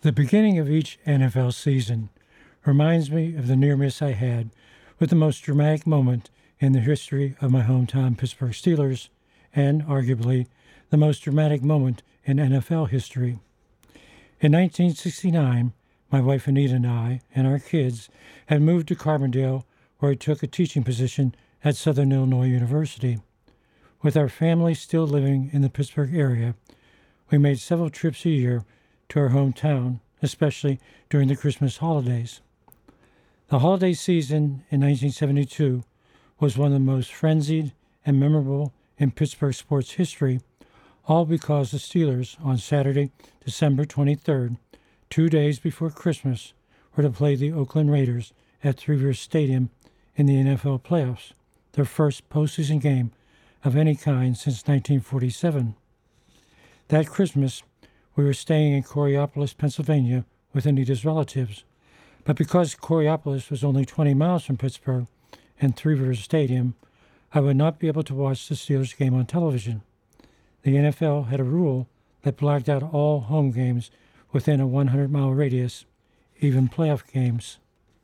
The beginning of each NFL season reminds me of the near miss I had with the most dramatic moment in the history of my hometown Pittsburgh Steelers, and arguably the most dramatic moment in NFL history. In 1969, my wife Anita and I and our kids had moved to Carbondale, where I took a teaching position at Southern Illinois University. With our family still living in the Pittsburgh area, we made several trips a year to our hometown, especially during the Christmas holidays. The holiday season in 1972 was one of the most frenzied and memorable in Pittsburgh sports history, all because the Steelers, on Saturday, December 23rd, 2 days before Christmas, were to play the Oakland Raiders at Three Rivers Stadium in the NFL playoffs, their first postseason game of any kind since 1947. That Christmas, we were staying in Coraopolis, Pennsylvania, with Anita's relatives, but because Coraopolis was only 20 miles from Pittsburgh and Three Rivers Stadium, I would not be able to watch the Steelers game on television. The NFL had a rule that blacked out all home games within a 100-mile radius, even playoff games.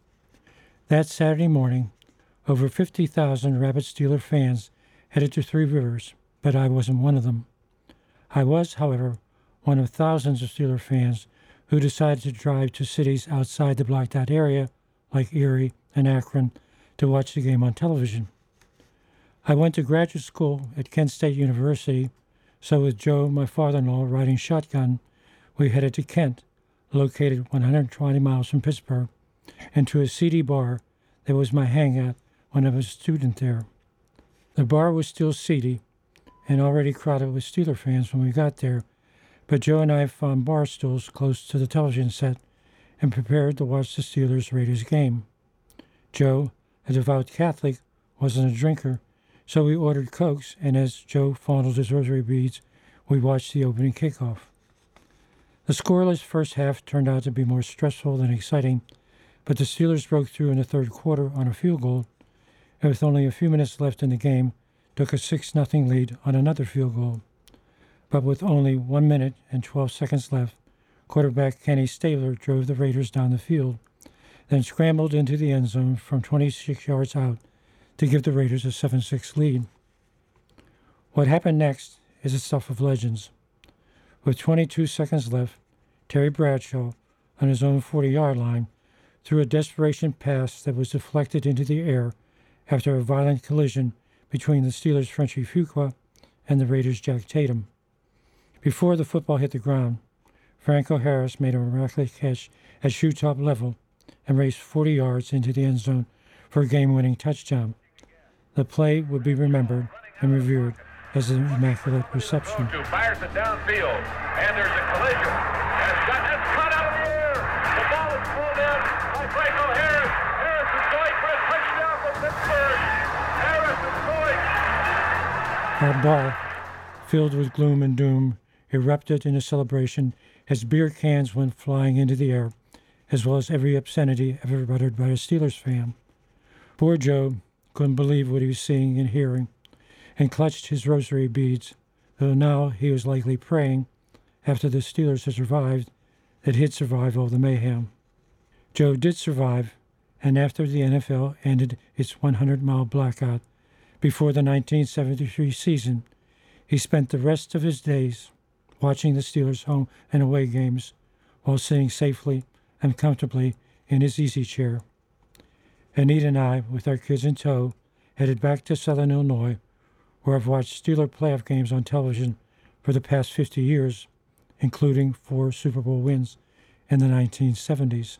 That Saturday morning, over 50,000 rabid Steeler fans headed to Three Rivers, but I wasn't one of them. I was, however, one of thousands of Steeler fans who decided to drive to cities outside the blacked-out area, like Erie and Akron, to watch the game on television. I went to graduate school at Kent State University, so with Joe, my father-in-law, riding shotgun, we headed to Kent, located 120 miles from Pittsburgh, and to a seedy bar that was my hangout when I was a student there. The bar was still seedy and already crowded with Steeler fans when we got there, but Joe and I found bar stools close to the television set and prepared to watch the Steelers-Raiders game. Joe, a devout Catholic, wasn't a drinker, so we ordered Cokes, and as Joe fondled his rosary beads, we watched the opening kickoff. The scoreless first half turned out to be more stressful than exciting, but the Steelers broke through in the third quarter on a field goal, and with only a few minutes left in the game, took a 6-0 lead on another field goal. But with only 1 minute and 12 seconds left, quarterback Kenny Stabler drove the Raiders down the field, then scrambled into the end zone from 26 yards out to give the Raiders a 7-6 lead. What happened next is the stuff of legends. With 22 seconds left, Terry Bradshaw, on his own 40-yard line, threw a desperation pass that was deflected into the air after a violent collision between the Steelers' Frenchie Fuqua and the Raiders' Jack Tatum. Before the football hit the ground, Franco Harris made a miraculous catch at shoe-top level and raced 40 yards into the end zone for a game-winning touchdown. The play would be remembered and revered as an immaculate reception. Fires it downfield, and there's a collision. It's cut out of the air. The ball is pulled in by Franco Harris. Harris is going for a touchdown for Pittsburgh. Harris is going. That ball, filled with gloom and doom, erupted in a celebration as beer cans went flying into the air, as well as every obscenity ever uttered by a Steelers fan. Poor Joe couldn't believe what he was seeing and hearing, and clutched his rosary beads, though now he was likely praying, after the Steelers had survived, that he'd survive all the mayhem. Joe did survive, and after the NFL ended its 100-mile blackout before the 1973 season, he spent the rest of his days watching the Steelers' home and away games while sitting safely and comfortably in his easy chair. Anita and I, with our kids in tow, headed back to Southern Illinois, where I've watched Steeler playoff games on television for the past 50 years, including 4 Super Bowl wins in the 1970s.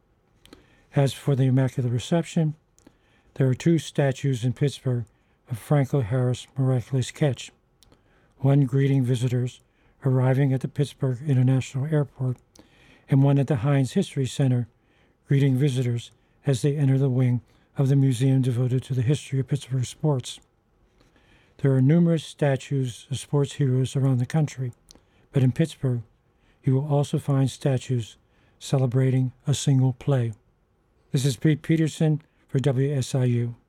As for the Immaculate Reception, there are 2 statues in Pittsburgh of Franco Harris' miraculous catch, one greeting visitors arriving at the Pittsburgh International Airport, and one at the Heinz History Center, greeting visitors as they enter the wing of the museum devoted to the history of Pittsburgh sports. There are numerous statues of sports heroes around the country, but in Pittsburgh, you will also find statues celebrating a single play. This is Pete Peterson for WSIU.